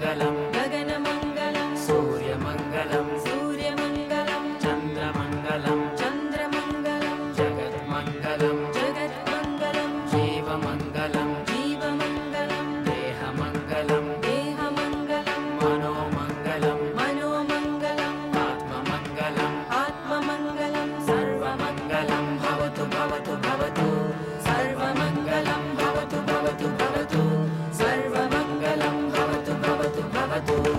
गगनमङ्गलं गगनमङ्गलं सूर्यमङ्गलं सूर्यमङ्गलं चन्द्रमङ्गलं चन्द्रमङ्गलं जगन्मङ्गलं जगन्मङ्गलं जीवमङ्गलं जीवमङ्गलं देहमङ्गलं देहमङ्गलं मनोमङ्गलं मनोमङ्गलं आत्ममङ्गलं आत्ममङ्गलं सर्वमङ्गलं भवतु भवतु भवतु सर्वमङ्गलं भवतु भवतु भवतु सर्वमङ्गलं भवतु भवतु भवतु